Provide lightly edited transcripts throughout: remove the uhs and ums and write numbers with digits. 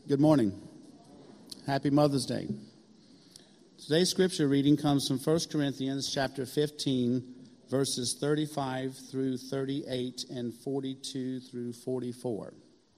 Good morning. Happy Mother's Day. Today's scripture reading comes from 1 Corinthians chapter 15, verses 35 through 38 and 42 through 44.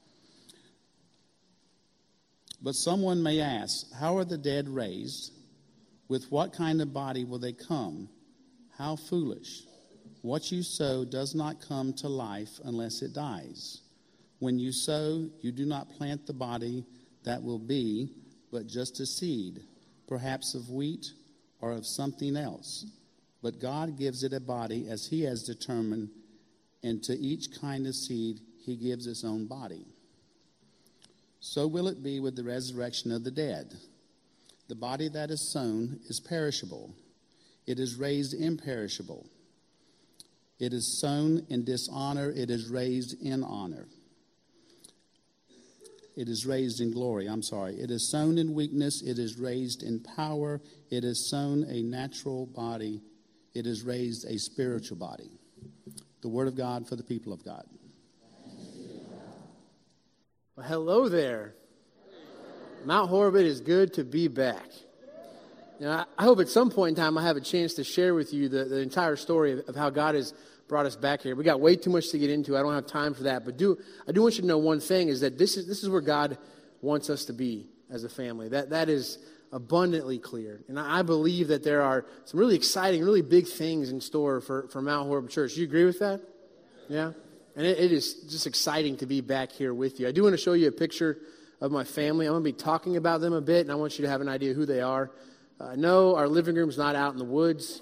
But someone may ask, how are the dead raised? With what kind of body will they come? How foolish. What you sow does not come to life unless it dies. When you sow, you do not plant the body that will be, but just a seed, perhaps of wheat or of something else. But God gives it a body as he has determined, and to each kind of seed he gives its own body. So will it be with the resurrection of the dead. The body that is sown is perishable. It is raised imperishable. It is sown in dishonor. It is raised in honor. It is raised in glory. It is sown in weakness. It is raised in power. It is sown a natural body. It is raised a spiritual body. The word of God for the people of God. Well, hello there. Mount Horeb, it is good to be back. Now, I hope at some point in time I have a chance to share with you the entire story of how God has brought us back here. We got way too much to get into. I don't have time for that. But I do want you to know one thing, is that this is where God wants us to be as a family. That is abundantly clear. And I believe that there are some really exciting, really big things in store for Mount Horeb Church. Do you agree with that? Yeah? And it is just exciting to be back here with you. I do want to show you a picture of my family. I'm going to be talking about them a bit, and I want you to have an idea who they are. No, our living room's not out in the woods.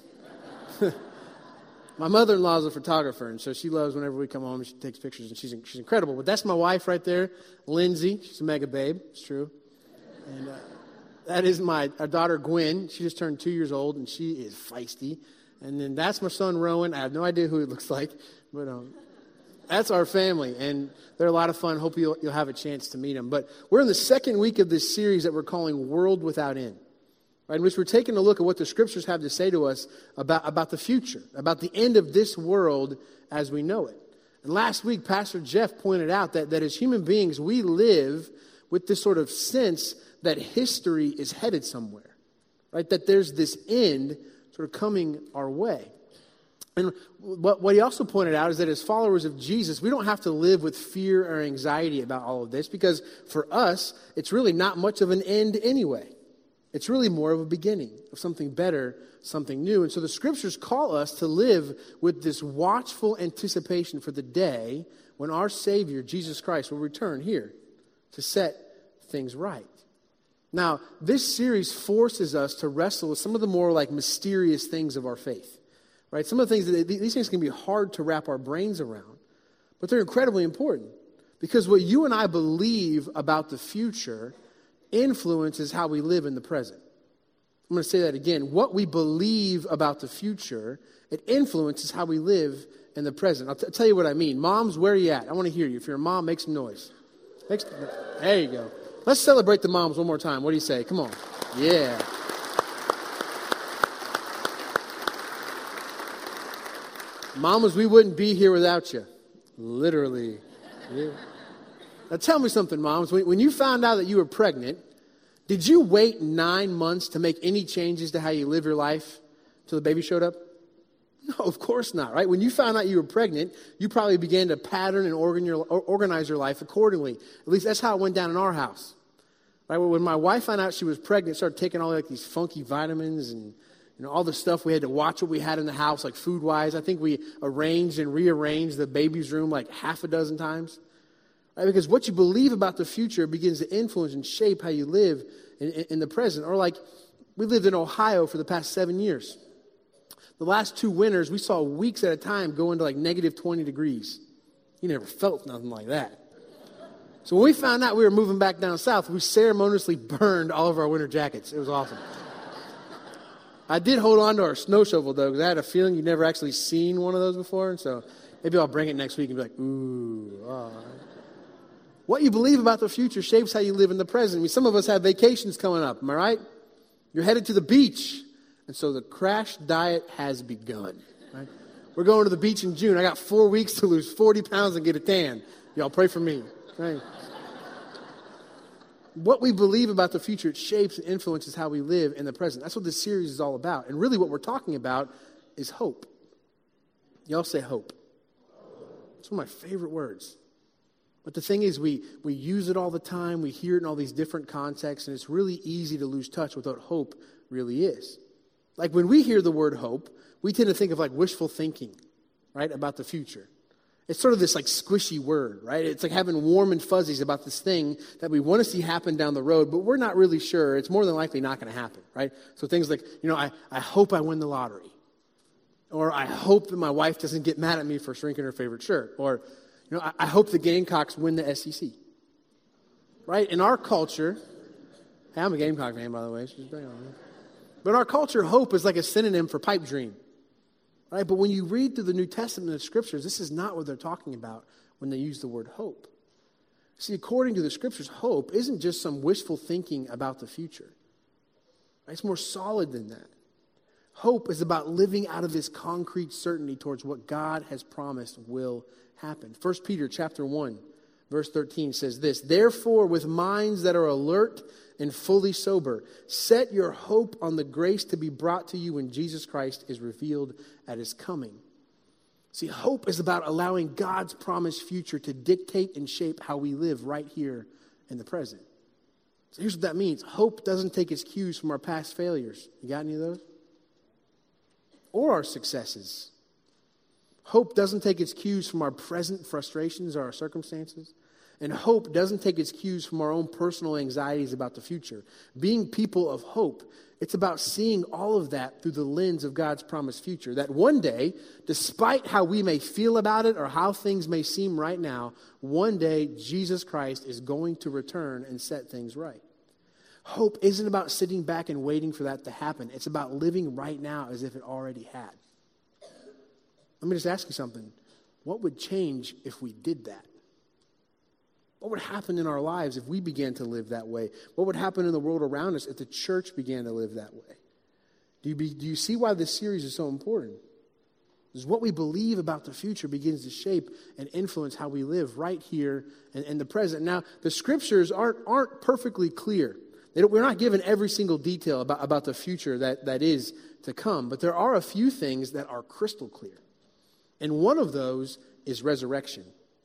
My mother-in-law is a photographer, and so she loves whenever we come home, she takes pictures, and she's incredible. But that's my wife right there, Lindsay. She's a mega babe. It's true. And that is our daughter, Gwen. She just turned 2 years old, and she is feisty. And then that's my son, Rowan. I have no idea who he looks like, but that's our family, and they're a lot of fun. Hope you'll have a chance to meet them. But we're in the second week of this series that we're calling World Without End. Right, in which we're taking a look at what the scriptures have to say to us about the future, about the end of this world as we know it. And last week, Pastor Jeff pointed out that as human beings, we live with this sort of sense that history is headed somewhere, right? That there's this end sort of coming our way. And what he also pointed out is that as followers of Jesus, we don't have to live with fear or anxiety about all of this, because for us, it's really not much of an end anyway. It's really more of a beginning of something better, something new. And so the scriptures call us to live with this watchful anticipation for the day when our Savior, Jesus Christ, will return here to set things right. Now, this series forces us to wrestle with some of the more mysterious things of our faith. Right? Some of the things, these things can be hard to wrap our brains around, but they're incredibly important, because what you and I believe about the future influences how we live in the present. I'm going to say that again. What we believe about the future, it influences how we live in the present. I'll tell you what I mean. Moms, where are you at? I want to hear you. If you're a mom, make some noise. There you go. Let's celebrate the moms one more time. What do you say? Come on. Yeah. Mamas, we wouldn't be here without you. Literally. Yeah. Now tell me something, moms. When you found out that you were pregnant, did you wait 9 months to make any changes to how you live your life till the baby showed up? No, of course not, right? When you found out you were pregnant, you probably began to pattern and organize your life accordingly. At least that's how it went down in our house. Right? When my wife found out she was pregnant, started taking all these funky vitamins and all the stuff. We had to watch what we had in the house, food-wise. I think we arranged and rearranged the baby's room half a dozen times. Right? Because what you believe about the future begins to influence and shape how you live in the present. Or we lived in Ohio for the past 7 years. The last 2 winters, we saw weeks at a time go into negative 20 degrees. You never felt nothing like that. So when we found out we were moving back down south, we ceremoniously burned all of our winter jackets. It was awesome. I did hold on to our snow shovel, though, because I had a feeling you'd never actually seen one of those before. And so maybe I'll bring it next week and be like, ooh, all right. What you believe about the future shapes how you live in the present. I mean, some of us have vacations coming up, am I right? You're headed to the beach. And so the crash diet has begun. Right? We're going to the beach in June. I got 4 weeks to lose 40 pounds and get a tan. Y'all pray for me. Right? what we believe about the future, it shapes and influences how we live in the present. That's what this series is all about. And really what we're talking about is hope. Y'all say hope. It's one of my favorite words. But the thing is, we use it all the time. We hear it in all these different contexts, and it's really easy to lose touch with what hope really is. Like when we hear the word hope, we tend to think of like wishful thinking, right, about the future. It's sort of this like squishy word, right? It's like having warm and fuzzies about this thing that we want to see happen down the road, but we're not really sure. It's more than likely not going to happen, right? So things like, I hope I win the lottery. Or I hope that my wife doesn't get mad at me for shrinking her favorite shirt. Or, I hope the Gamecocks win the SEC. Right? In our culture, hey, I'm a Gamecock fan, by the way. But in our culture, hope is like a synonym for pipe dream. Right? But when you read through the New Testament and the Scriptures, this is not what they're talking about when they use the word hope. See, according to the Scriptures, hope isn't just some wishful thinking about the future. Right? It's more solid than that. Hope is about living out of this concrete certainty towards what God has promised will happen. 1 Peter chapter 1, verse 13 says this, "Therefore, with minds that are alert and fully sober, set your hope on the grace to be brought to you when Jesus Christ is revealed at his coming." See, hope is about allowing God's promised future to dictate and shape how we live right here in the present. So here's what that means. Hope doesn't take its cues from our past failures. You got any of those? Or our successes. Hope doesn't take its cues from our present frustrations or our circumstances. And hope doesn't take its cues from our own personal anxieties about the future. Being people of hope, it's about seeing all of that through the lens of God's promised future. That one day, despite how we may feel about it or how things may seem right now, one day Jesus Christ is going to return and set things right. Hope isn't about sitting back and waiting for that to happen. It's about living right now as if it already had. Let me just ask you something. What would change if we did that? What would happen in our lives if we began to live that way? What would happen in the world around us if the church began to live that way? Do you see why this series is so important? Because what we believe about the future begins to shape and influence how we live right here in the present. Now, the scriptures aren't perfectly clear. We're not given every single detail about the future that is to come, but there are a few things that are crystal clear. And one of those is resurrection.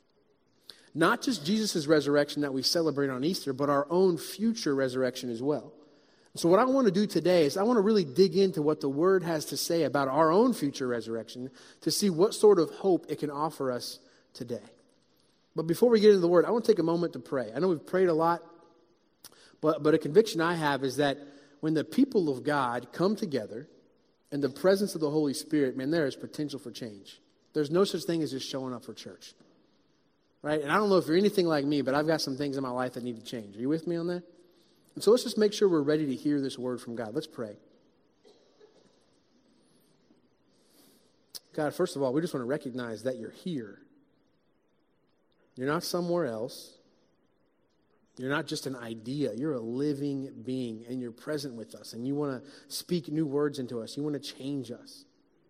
Not just Jesus' resurrection that we celebrate on Easter, but our own future resurrection as well. So what I want to do today is I want to really dig into what the Word has to say about our own future resurrection to see what sort of hope it can offer us today. But before we get into the Word, I want to take a moment to pray. I know we've prayed a lot. But a conviction I have is that when the people of God come together in the presence of the Holy Spirit, man, there is potential for change. There's no such thing as just showing up for church. Right? And I don't know if you're anything like me, but I've got some things in my life that need to change. Are you with me on that? And so let's just make sure we're ready to hear this word from God. Let's pray. God, first of all, we just want to recognize that you're here. You're not somewhere else. You're not just an idea. You're a living being, and you're present with us, and you want to speak new words into us. You want to change us.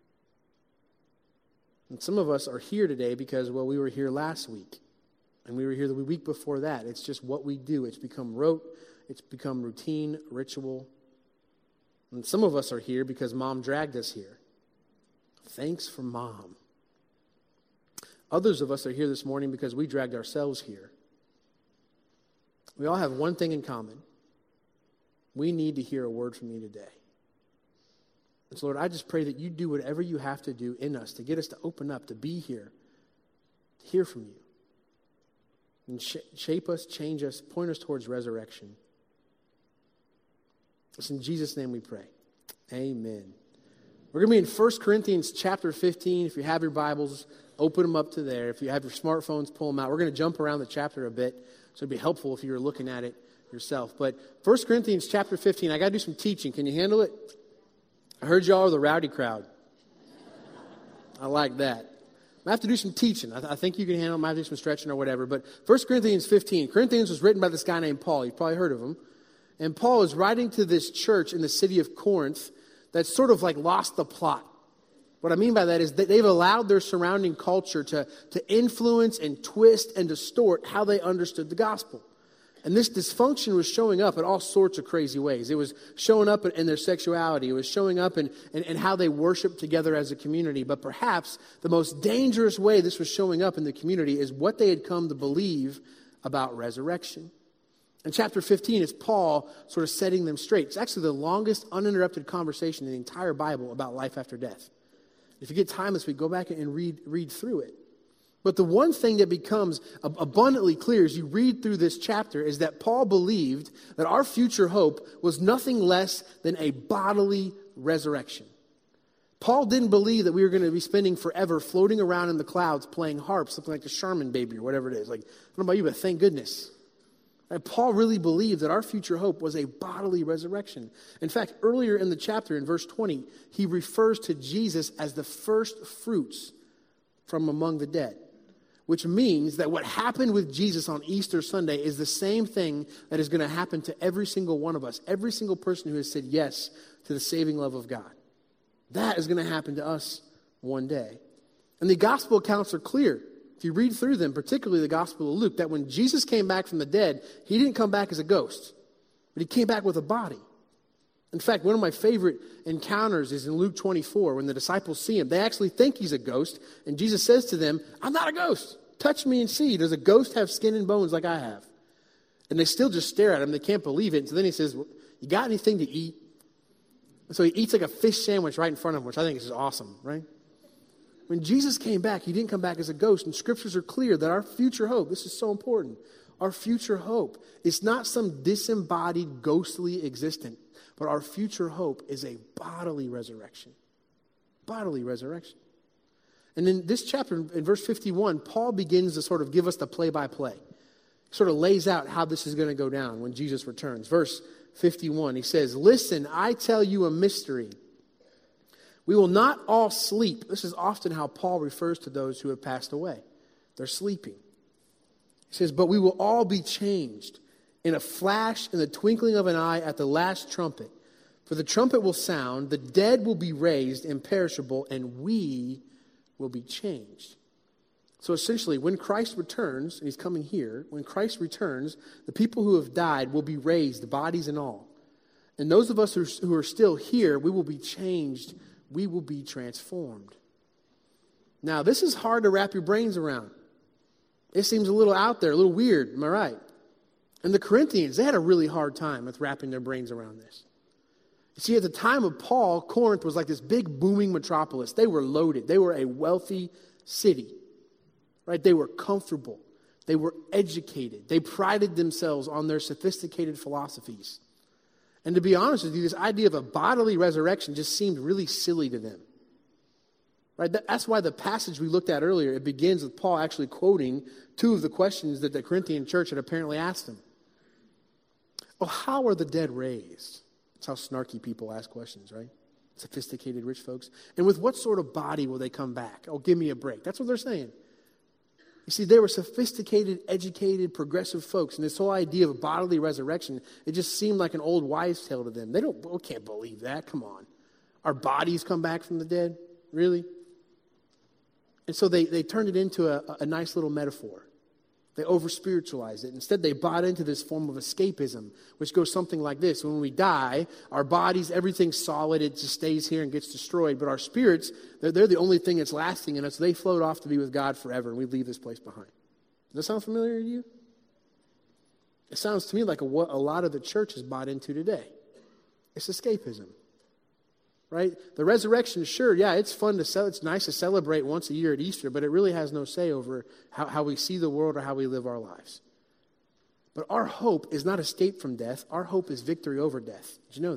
And some of us are here today because, well, we were here last week, and we were here the week before that. It's just what we do. It's become rote. It's become routine, ritual. And some of us are here because Mom dragged us here. Thanks for Mom. Others of us are here this morning because we dragged ourselves here. We all have one thing in common. We need to hear a word from you today. And so, Lord, I just pray that you do whatever you have to do in us to get us to open up, to be here, to hear from you. And shape us, change us, point us towards resurrection. It's in Jesus' name we pray. Amen. We're going to be in 1 Corinthians chapter 15. If you have your Bibles, open them up to there. If you have your smartphones, pull them out. We're going to jump around the chapter a bit, so it'd be helpful if you were looking at it yourself. But 1 Corinthians chapter 15, I got to do some teaching. Can you handle it? I heard y'all are the rowdy crowd. I like that. I have to do some teaching. I think you can handle it. I might have to do some stretching or whatever. But 1 Corinthians 15. Corinthians was written by this guy named Paul. You've probably heard of him. And Paul is writing to this church in the city of Corinth that's sort of like lost the plot. What I mean by that is that they've allowed their surrounding culture to influence and twist and distort how they understood the gospel. And this dysfunction was showing up in all sorts of crazy ways. It was showing up in their sexuality. It was showing up in how they worshiped together as a community. But perhaps the most dangerous way this was showing up in the community is what they had come to believe about resurrection. In chapter 15, it's Paul sort of setting them straight. It's actually the longest uninterrupted conversation in the entire Bible about life after death. If you get time this week, go back and read through it. But the one thing that becomes abundantly clear as you read through this chapter is that Paul believed that our future hope was nothing less than a bodily resurrection. Paul didn't believe that we were going to be spending forever floating around in the clouds playing harps, something like the Charmin Baby or whatever it is. Like, I don't know about you, but thank goodness. Right? Paul really believed that our future hope was a bodily resurrection. In fact, earlier in the chapter, in verse 20, he refers to Jesus as the first fruits from among the dead. Which means that what happened with Jesus on Easter Sunday is the same thing that is going to happen to every single one of us, every single person who has said yes to the saving love of God. That is going to happen to us one day. And the gospel accounts are clear. If you read through them, particularly the Gospel of Luke, that when Jesus came back from the dead, he didn't come back as a ghost, but he came back with a body. In fact, one of my favorite encounters is in Luke 24 when the disciples see him. They actually think he's a ghost, and Jesus says to them, "I'm not a ghost. Touch me and see. Does a ghost have skin and bones like I have?" And they still just stare at him. They can't believe it. And so then he says, "Well, you got anything to eat?" And so he eats like a fish sandwich right in front of him, which I think is just awesome, right? When Jesus came back, he didn't come back as a ghost. And scriptures are clear that our future hope, this is so important, our future hope is not some disembodied, ghostly existence, but our future hope is a bodily resurrection. Bodily resurrection. And in this chapter, in verse 51, Paul begins to sort of give us the play-by-play. He sort of lays out how this is going to go down when Jesus returns. Verse 51, he says, "Listen, I tell you a mystery. We will not all sleep." This is often how Paul refers to those who have passed away. They're sleeping. He says, "But we will all be changed in a flash, in the twinkling of an eye, at the last trumpet. For the trumpet will sound, the dead will be raised imperishable, and we will be changed." So essentially, when Christ returns, and he's coming here, when Christ returns, the people who have died will be raised, bodies and all. And those of us who are still here, we will be changed. We will be transformed. Now, this is hard to wrap your brains around. It seems a little out there, a little weird, am I right? And the Corinthians, they had a really hard time with wrapping their brains around this. You see, at the time of Paul, Corinth was like this big booming metropolis. They were loaded. They were a wealthy city, right? They were comfortable. They were educated. They prided themselves on their sophisticated philosophies. And to be honest with you, this idea of a bodily resurrection just seemed really silly to them. Right? That's why the passage we looked at earlier, it begins with Paul actually quoting two of the questions that the Corinthian church had apparently asked him. Oh, how are the dead raised? That's how snarky people ask questions, right? Sophisticated rich folks. And with what sort of body will they come back? Oh, give me a break. That's what they're saying. You see, they were sophisticated, educated, progressive folks. And this whole idea of bodily resurrection, it just seemed like an old wives' tale to them. They can't believe that. Come on. Our bodies come back from the dead? Really? And so they turned it into a nice little metaphor. They over-spiritualized it. Instead, they bought into this form of escapism, which goes something like this. When we die, our bodies, everything's solid. It just stays here and gets destroyed. But our spirits, they're the only thing that's lasting in us. They float off to be with God forever, and we leave this place behind. Does that sound familiar to you? It sounds to me like what a lot of the church has bought into today. It's escapism. Right? The resurrection, sure, yeah, it's fun it's nice to celebrate once a year at Easter, but it really has no say over how we see the world or how we live our lives. But our hope is not escape from death. Our hope is victory over death. Did you know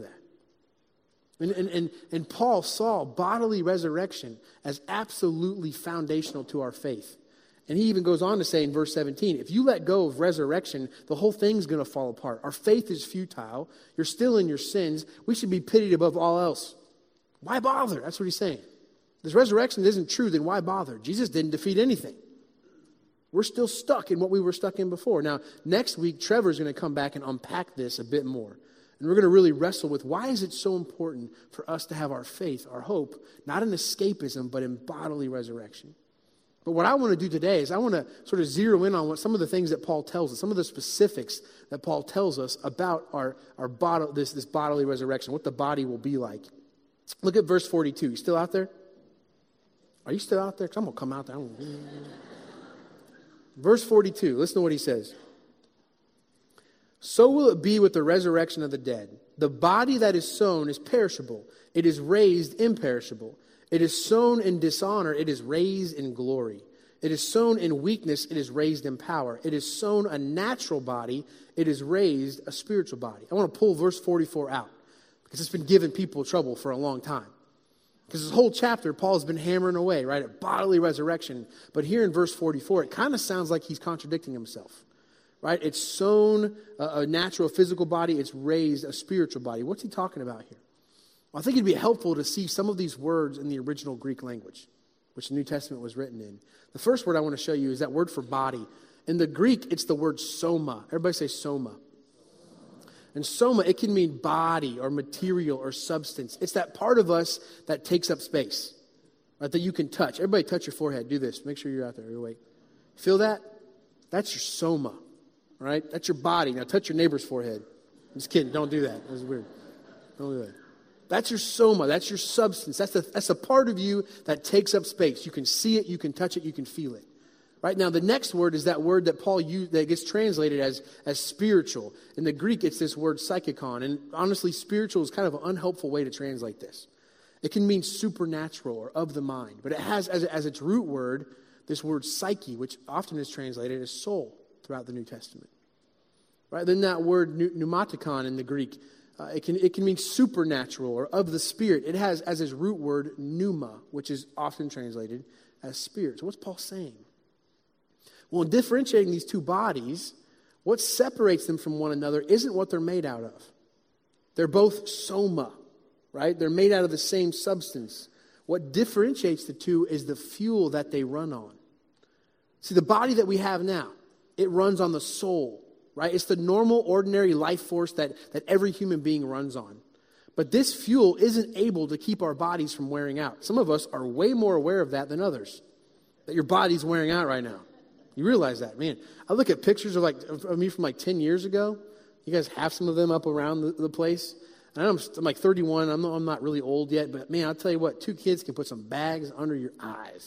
that? And Paul saw bodily resurrection as absolutely foundational to our faith. And he even goes on to say in verse 17, if you let go of resurrection, the whole thing's going to fall apart. Our faith is futile. You're still in your sins. We should be pitied above all else. Why bother? That's what he's saying. This resurrection isn't true, then why bother? Jesus didn't defeat anything. We're still stuck in what we were stuck in before. Now, next week, Trevor's going to come back and unpack this a bit more. And we're going to really wrestle with why is it so important for us to have our faith, our hope, not in escapism, but in bodily resurrection. But what I want to do today is I want to sort of zero in on what some of the things that Paul tells us, some of the specifics that Paul tells us about our this bodily resurrection, what the body will be like. Look at verse 42. You still out there? Are you still out there? Because I'm going to come out there. Verse 42, listen to what he says. So will it be with the resurrection of the dead. The body that is sown is perishable. It is raised imperishable. It is sown in dishonor. It is raised in glory. It is sown in weakness. It is raised in power. It is sown a natural body. It is raised a spiritual body. I want to pull verse 44 out because it's been giving people trouble for a long time. Because this whole chapter, Paul's been hammering away, right, at bodily resurrection. But here in verse 44, it kind of sounds like he's contradicting himself, right? It's sown a natural physical body. It's raised a spiritual body. What's he talking about here? Well, I think it'd be helpful to see some of these words in the original Greek language, which the New Testament was written in. The first word I want to show you is that word for body. In the Greek, it's the word soma. Everybody say soma. And soma, it can mean body or material or substance. It's that part of us that takes up space, right, that you can touch. Everybody touch your forehead. Do this. Make sure you're out there. You're awake. Feel that? That's your soma, right? That's your body. Now touch your neighbor's forehead. I'm just kidding. Don't do that. That's weird. Don't do that. That's your soma. That's your substance. That's a part of you that takes up space. You can see it. You can touch it. You can feel it. Right now, the next word is that word that Paul used that gets translated as spiritual. In the Greek, it's this word psychikon. And honestly, spiritual is kind of an unhelpful way to translate this. It can mean supernatural or of the mind. But it has as its root word this word psyche, which often is translated as soul throughout the New Testament. Right? Then that word pneumatikon in the Greek, it can mean supernatural or of the spirit. It has as its root word pneuma, which is often translated as spirit. So what's Paul saying? Well, in differentiating these two bodies, what separates them from one another isn't what they're made out of. They're both soma, right? They're made out of the same substance. What differentiates the two is the fuel that they run on. See, the body that we have now, it runs on the soul, right? It's the normal, ordinary life force that every human being runs on. But this fuel isn't able to keep our bodies from wearing out. Some of us are way more aware of that than others, that your body's wearing out right now. You realize that, man. I look at pictures of me from 10 years ago. You guys have some of them up around the place. And I'm 31. I'm not really old yet, but man, I'll tell you what, 2 kids can put some bags under your eyes.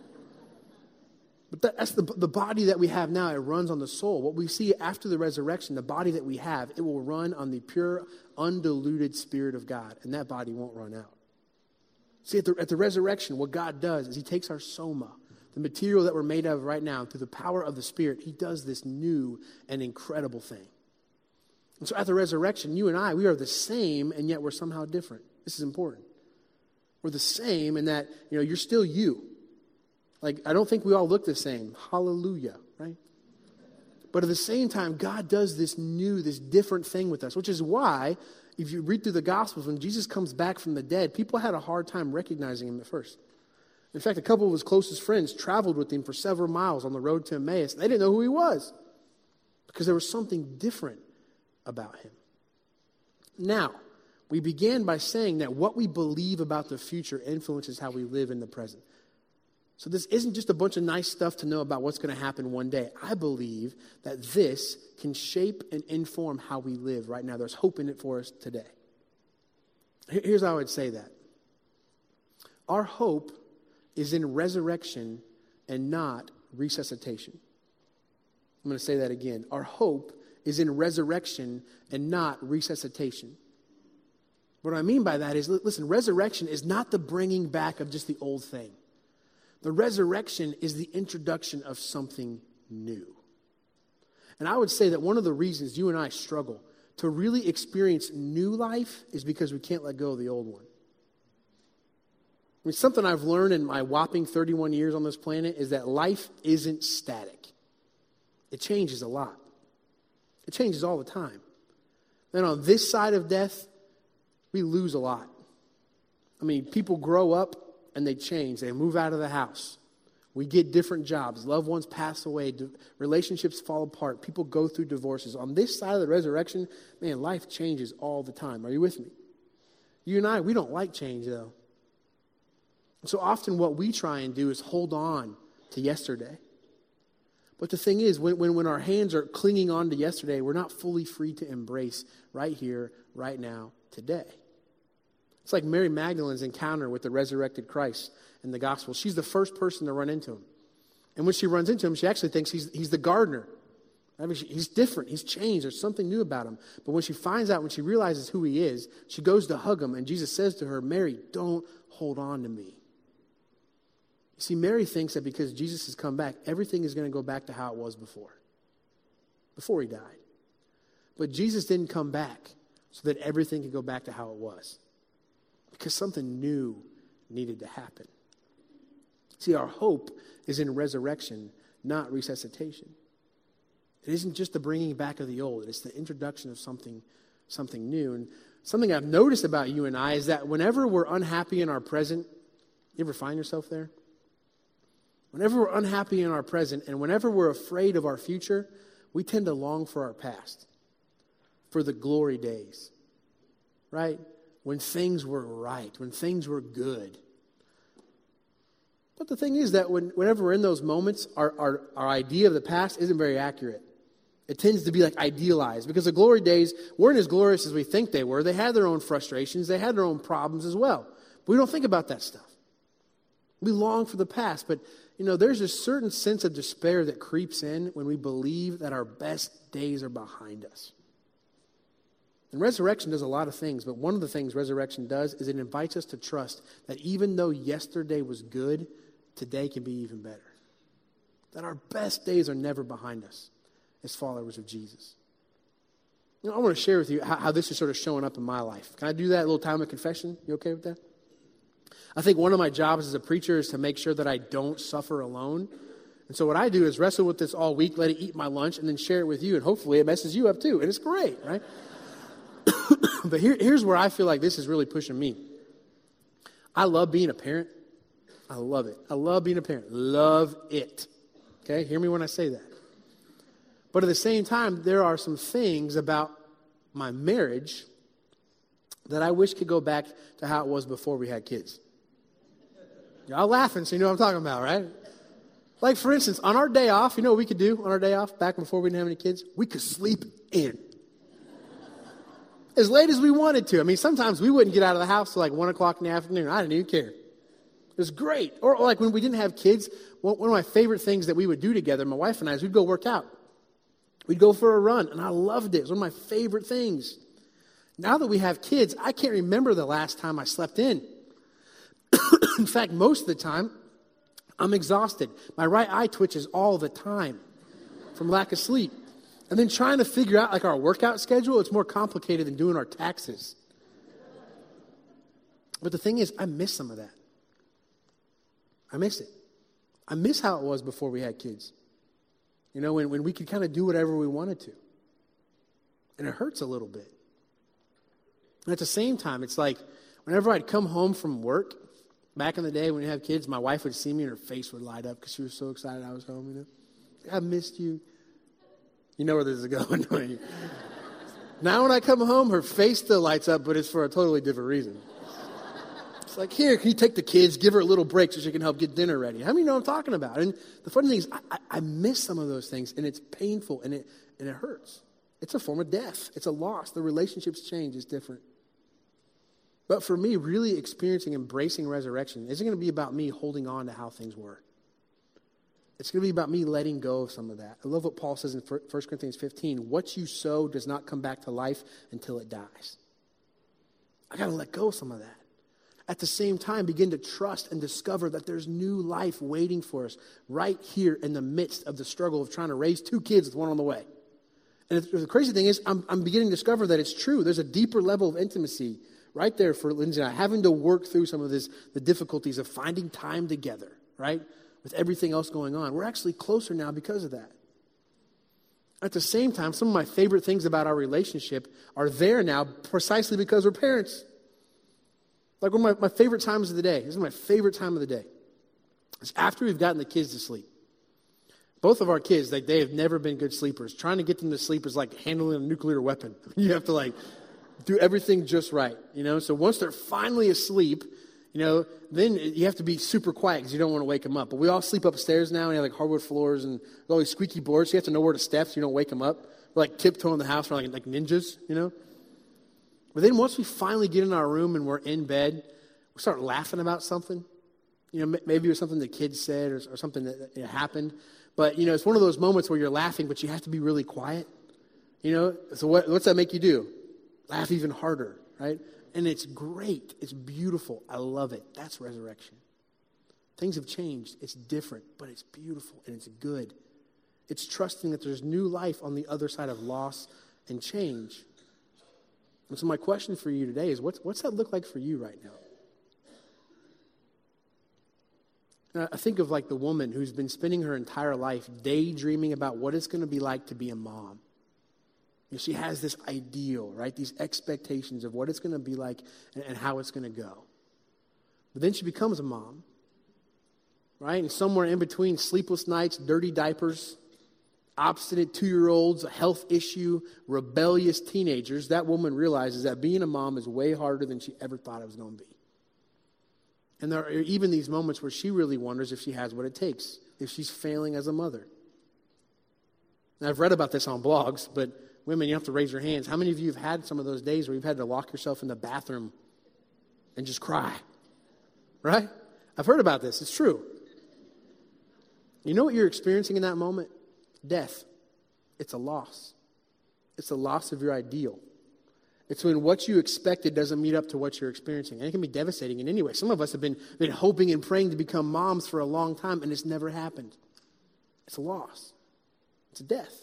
But that's the body that we have now. It runs on the soul. What we see after the resurrection, the body that we have, it will run on the pure, undiluted Spirit of God, and that body won't run out. See, at the resurrection, what God does is he takes our soma, the material that we're made of right now, through the power of the Spirit, he does this new and incredible thing. And so at the resurrection, you and I, we are the same, and yet we're somehow different. This is important. We're the same in that, you're still you. I don't think we all look the same. Hallelujah, right? But at the same time, God does this different thing with us, which is why, if you read through the Gospels, when Jesus comes back from the dead, people had a hard time recognizing him at first. In fact, a couple of his closest friends traveled with him for several miles on the road to Emmaus. They didn't know who he was because there was something different about him. Now, we began by saying that what we believe about the future influences how we live in the present. So this isn't just a bunch of nice stuff to know about what's going to happen one day. I believe that this can shape and inform how we live right now. There's hope in it for us today. Here's how I would say that. Our hope is in resurrection and not resuscitation. I'm going to say that again. Our hope is in resurrection and not resuscitation. What I mean by that is, listen, resurrection is not the bringing back of just the old thing. The resurrection is the introduction of something new. And I would say that one of the reasons you and I struggle to really experience new life is because we can't let go of the old one. I mean, something I've learned in my whopping 31 years on this planet is that life isn't static. It changes a lot. It changes all the time. Then on this side of death, we lose a lot. I mean, people grow up and they change. They move out of the house. We get different jobs. Loved ones pass away. Relationships fall apart. People go through divorces. On this side of the resurrection, man, life changes all the time. Are you with me? You and I, we don't like change, though. So often what we try and do is hold on to yesterday. But the thing is, when our hands are clinging on to yesterday, we're not fully free to embrace right here, right now, today. It's like Mary Magdalene's encounter with the resurrected Christ in the gospel. She's the first person to run into him. And when she runs into him, she actually thinks he's the gardener. I mean, he's different. He's changed. There's something new about him. But when she finds out, when she realizes who he is, she goes to hug him. And Jesus says to her, Mary, don't hold on to me. You see, Mary thinks that because Jesus has come back, everything is going to go back to how it was before he died. But Jesus didn't come back so that everything could go back to how it was. Because something new needed to happen. See, our hope is in resurrection, not resuscitation. It isn't just the bringing back of the old. It's the introduction of something new. And something I've noticed about you and I is that whenever we're unhappy in our present, you ever find yourself there? Whenever we're unhappy in our present and whenever we're afraid of our future, we tend to long for our past, for the glory days, right? When things were right, when things were good. But the thing is that whenever we're in those moments, our idea of the past isn't very accurate. It tends to be like idealized because the glory days weren't as glorious as we think they were. They had their own frustrations. They had their own problems as well. But we don't think about that stuff. We long for the past. But, there's a certain sense of despair that creeps in when we believe that our best days are behind us. And resurrection does a lot of things, but one of the things resurrection does is it invites us to trust that even though yesterday was good, today can be even better. That our best days are never behind us as followers of Jesus. I want to share with you how this is sort of showing up in my life. Can I do that, a little time of confession? You okay with that? I think one of my jobs as a preacher is to make sure that I don't suffer alone. And so what I do is wrestle with this all week, let it eat my lunch, and then share it with you, and hopefully it messes you up too. And it's great, right? But here's where I feel like this is really pushing me. I love being a parent. I love it. I love being a parent. Love it. Okay? Hear me when I say that. But at the same time, there are some things about my marriage that I wish could go back to how it was before we had kids. Y'all laughing, so you know what I'm talking about, right? Like, for instance, on our day off, you know what we could do on our day off back before we didn't have any kids? We could sleep in. As late as we wanted to. I mean, sometimes we wouldn't get out of the house till like 1 o'clock in the afternoon. I didn't even care. It was great. Or like when we didn't have kids, one of my favorite things that we would do together, my wife and I, is we'd go work out. We'd go for a run, and I loved it. It was one of my favorite things. Now that we have kids, I can't remember the last time I slept in. In fact, most of the time, I'm exhausted. My right eye twitches all the time from lack of sleep. And then trying to figure out like our workout schedule, it's more complicated than doing our taxes. But the thing is, I miss some of that. I miss it. I miss how it was before we had kids. When we could kind of do whatever we wanted to. And it hurts a little bit. And at the same time, it's like whenever I'd come home from work, back in the day when we had kids, my wife would see me and her face would light up because she was so excited I was home. I missed you. You know where this is going, don't you? Now when I come home, her face still lights up, but it's for a totally different reason. It's like, here, can you take the kids, give her a little break so she can help get dinner ready? How many know what I'm talking about? And the funny thing is, I miss some of those things, and it's painful, and it hurts. It's a form of death. It's a loss. The relationships change. It's different. But for me, really experiencing, embracing resurrection isn't going to be about me holding on to how things were. It's going to be about me letting go of some of that. I love what Paul says in 1 Corinthians 15. What you sow does not come back to life until it dies. I got to let go of some of that. At the same time, begin to trust and discover that there's new life waiting for us right here in the midst of the struggle of trying to raise 2 kids with one on the way. And the crazy thing is, I'm beginning to discover that it's true. There's a deeper level of intimacy right there for Lindsay and I, having to work through some of the difficulties of finding time together, right? With everything else going on. We're actually closer now because of that. At the same time, some of my favorite things about our relationship are there now precisely because we're parents. Like one of my favorite times of the day, this is my favorite time of the day, is after we've gotten the kids to sleep. Both of our kids, they have never been good sleepers. Trying to get them to sleep is like handling a nuclear weapon. You have to do everything just right, So once they're finally asleep, then you have to be super quiet because you don't want to wake them up. But we all sleep upstairs now, and you have like hardwood floors and all these squeaky boards, so you have to know where to step so you don't wake them up. We're like tiptoeing the house around like ninjas, But then once we finally get in our room and we're in bed, we start laughing about something. Maybe it was something the kids said or something that happened. But, it's one of those moments where you're laughing, but you have to be really quiet. So what's that make you do? Laugh even harder, right? And it's great. It's beautiful. I love it. That's resurrection. Things have changed. It's different, but it's beautiful and it's good. It's trusting that there's new life on the other side of loss and change. And so my question for you today is, what's that look like for you right now? I think of like the woman who's been spending her entire life daydreaming about what it's going to be like to be a mom. She has this ideal, right? These expectations of what it's going to be like and how it's going to go. But then she becomes a mom, right? And somewhere in between sleepless nights, dirty diapers, obstinate 2-year-olds, a health issue, rebellious teenagers, that woman realizes that being a mom is way harder than she ever thought it was going to be. And there are even these moments where she really wonders if she has what it takes, if she's failing as a mother. Now, I've read about this on blogs, but women, you have to raise your hands. How many of you have had some of those days where you've had to lock yourself in the bathroom and just cry? Right? I've heard about this. It's true. You know what you're experiencing in that moment? Death. It's a loss. It's a loss of your ideal. It's when what you expected doesn't meet up to what you're experiencing. And it can be devastating in any way. Some of us have been hoping and praying to become moms for a long time, and it's never happened. It's a loss. It's a death.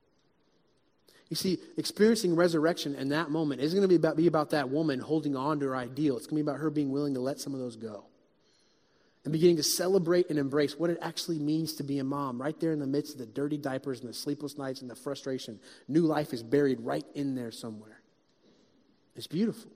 You see, experiencing resurrection in that moment isn't going to be about that woman holding on to her ideal. It's going to be about her being willing to let some of those go. And beginning to celebrate and embrace what it actually means to be a mom right there in the midst of the dirty diapers and the sleepless nights and the frustration. New life is buried right in there somewhere. It's beautiful.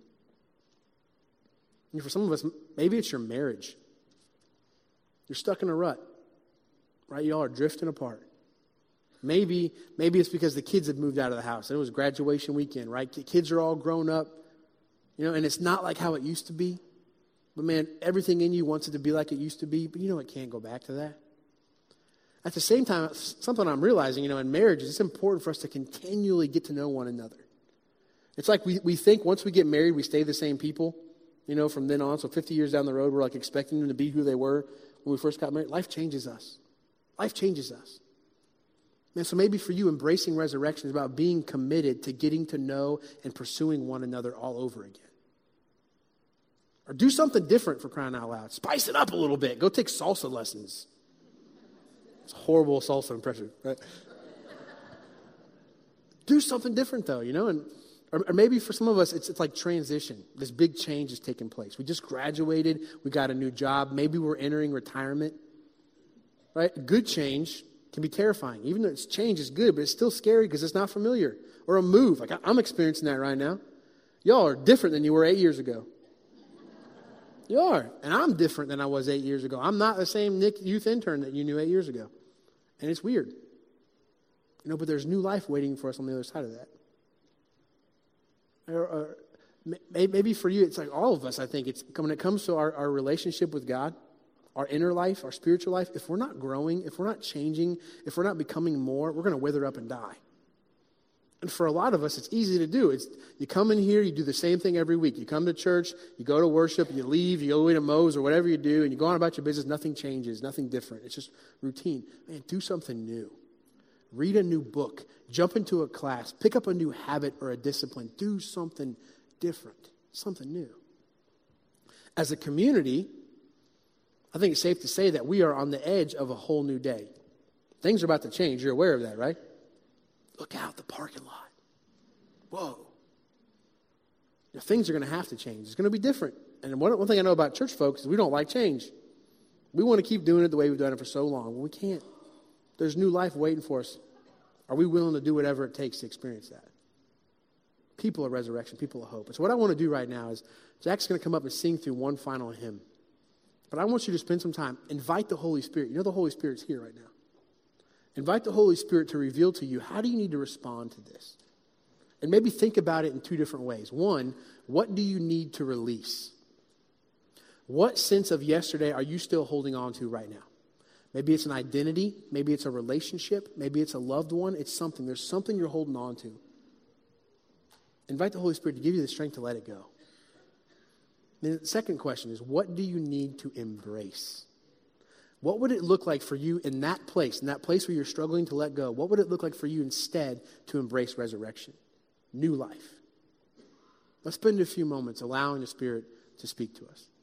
And for some of us, maybe it's your marriage. You're stuck in a rut, right? Y'all are drifting apart. Maybe it's because the kids have moved out of the house. It was graduation weekend, right? Kids are all grown up, and it's not like how it used to be. But man, everything in you wants it to be like it used to be, but it can't go back to that. At the same time, something I'm realizing, in marriage, it's important for us to continually get to know one another. It's like we think once we get married, we stay the same people, from then on. So 50 years down the road, we're like expecting them to be who they were when we first got married. Life changes us. Life changes us. And so maybe for you, embracing resurrection is about being committed to getting to know and pursuing one another all over again. Or do something different, for crying out loud. Spice it up a little bit. Go take salsa lessons. It's a horrible salsa impression, right? Do something different, though, or maybe for some of us, it's like transition. This big change is taking place. We just graduated. We got a new job. Maybe we're entering retirement, right? Good change can be terrifying. Even though change is good, but it's still scary because it's not familiar. Or a move. Like I'm experiencing that right now. Y'all are different than you were 8 years ago. You are. And I'm different than I was 8 years ago. I'm not the same Nick youth intern that you knew 8 years ago. And it's weird. But there's new life waiting for us on the other side of that. Or maybe for you, it's like all of us, I think. It's when it comes to our relationship with God, our inner life, our spiritual life, if we're not growing, if we're not changing, if we're not becoming more, we're going to wither up and die. And for a lot of us, it's easy to do. You come in here, you do the same thing every week. You come to church, you go to worship, you leave, you go away to Moe's or whatever you do, and you go on about your business. Nothing changes, nothing different. It's just routine. Man, do something new. Read a new book. Jump into a class. Pick up a new habit or a discipline. Do something different, something new. As a community, I think it's safe to say that we are on the edge of a whole new day. Things are about to change. You're aware of that, right? Look out, the parking lot. Whoa. Things are going to have to change. It's going to be different. And one thing I know about church folks is we don't like change. We want to keep doing it the way we've done it for so long. Well, we can't. There's new life waiting for us. Are we willing to do whatever it takes to experience that? People of resurrection, people of hope. And so what I want to do right now is Jack's going to come up and sing through one final hymn. But I want you to spend some time. Invite the Holy Spirit. The Holy Spirit's here right now. Invite the Holy Spirit to reveal to you, how do you need to respond to this? And maybe think about it in two different ways. One, what do you need to release? What sense of yesterday are you still holding on to right now? Maybe it's an identity. Maybe it's a relationship. Maybe it's a loved one. It's something. There's something you're holding on to. Invite the Holy Spirit to give you the strength to let it go. The second question is, what do you need to embrace? What would it look like for you in that place where you're struggling to let go? What would it look like for you instead to embrace resurrection? New life. Let's spend a few moments allowing the Spirit to speak to us.